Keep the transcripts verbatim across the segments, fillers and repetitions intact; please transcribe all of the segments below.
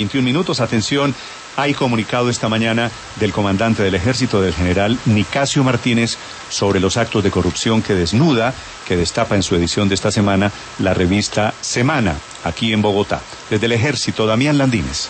veintiún minutos, atención, hay comunicado esta mañana del comandante del ejército, del general Nicasio Martínez, sobre los actos de corrupción que desnuda, que destapa en su edición de esta semana la revista Semana, aquí en Bogotá. Desde el ejército, Damián Landines.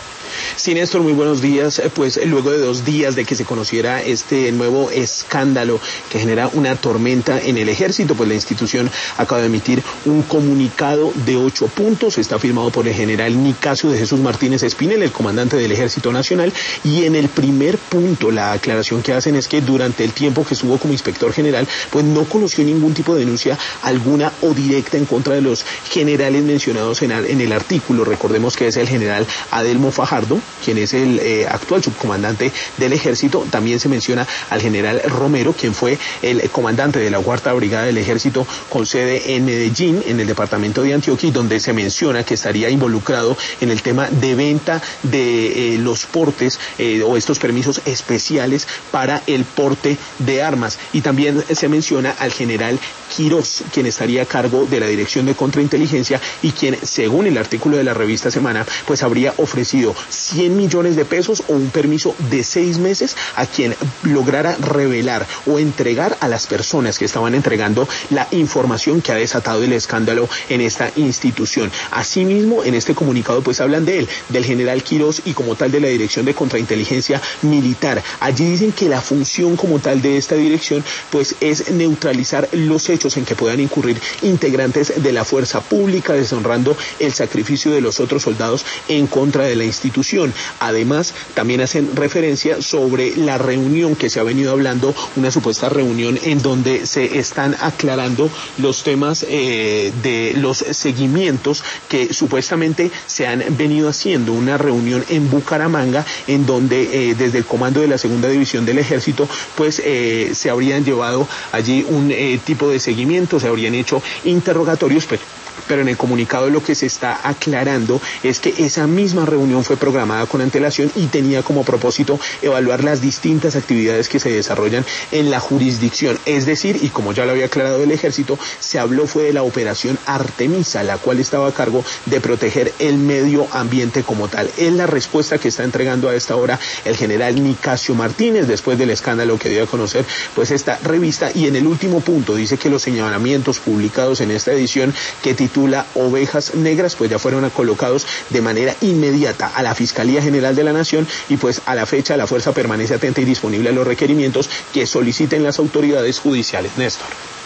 Sí, Néstor, muy buenos días. Pues luego de dos días de que se conociera este nuevo escándalo que genera una tormenta en el ejército, pues la institución acaba de emitir un comunicado de ocho puntos. Está firmado por el general Nicasio de Jesús Martínez Espinel, el comandante del Ejército Nacional, y en el primer punto la aclaración que hacen es que durante el tiempo que estuvo como inspector general, pues no conoció ningún tipo de denuncia alguna o directa en contra de los generales mencionados en, en el artículo. Recordemos que es el general Adelmo Fajardo, quien es el eh, actual subcomandante del ejército. También se menciona al general Romero, quien fue el comandante de la cuarta brigada del ejército con sede en Medellín, en el departamento de Antioquia, y donde se menciona que estaría involucrado en el tema de venta de eh, los portes eh, o estos permisos especiales para el porte de armas. Y también se menciona al general Quirós, quien estaría a cargo de la Dirección de Contrainteligencia y quien, según el artículo de la revista Semana, pues habría ofrecido cien millones de pesos o un permiso de seis meses a quien lograra revelar o entregar a las personas que estaban entregando la información que ha desatado el escándalo en esta institución. Asimismo, en este comunicado pues hablan de él, del general Quirós, y como tal de la Dirección de Contrainteligencia Militar. Allí dicen que la función como tal de esta dirección pues es neutralizar los hechos en que puedan incurrir integrantes de la fuerza pública, deshonrando el sacrificio de los otros soldados en contra de la institución. Además, también hacen referencia sobre la reunión que se ha venido hablando, una supuesta reunión en donde se están aclarando los temas eh, de los seguimientos que supuestamente se han venido haciendo. Una reunión en Bucaramanga en donde eh, desde el comando de la segunda división del ejército pues eh, se habrían llevado allí un eh, tipo de seguimiento, se habrían hecho interrogatorios, pero Pero en el comunicado lo que se está aclarando es que esa misma reunión fue programada con antelación y tenía como propósito evaluar las distintas actividades que se desarrollan en la jurisdicción. Es decir, y como ya lo había aclarado el ejército, se habló fue de la operación Artemisa, la cual estaba a cargo de proteger el medio ambiente como tal. Es la respuesta que está entregando a esta hora el general Nicasio Martínez después del escándalo que dio a conocer pues esta revista. Y en el último punto dice que los señalamientos publicados en esta edición, que titula Ovejas Negras, pues ya fueron colocados de manera inmediata a la Fiscalía General de la Nación, y pues a la fecha la fuerza permanece atenta y disponible a los requerimientos que soliciten las autoridades judiciales. Néstor.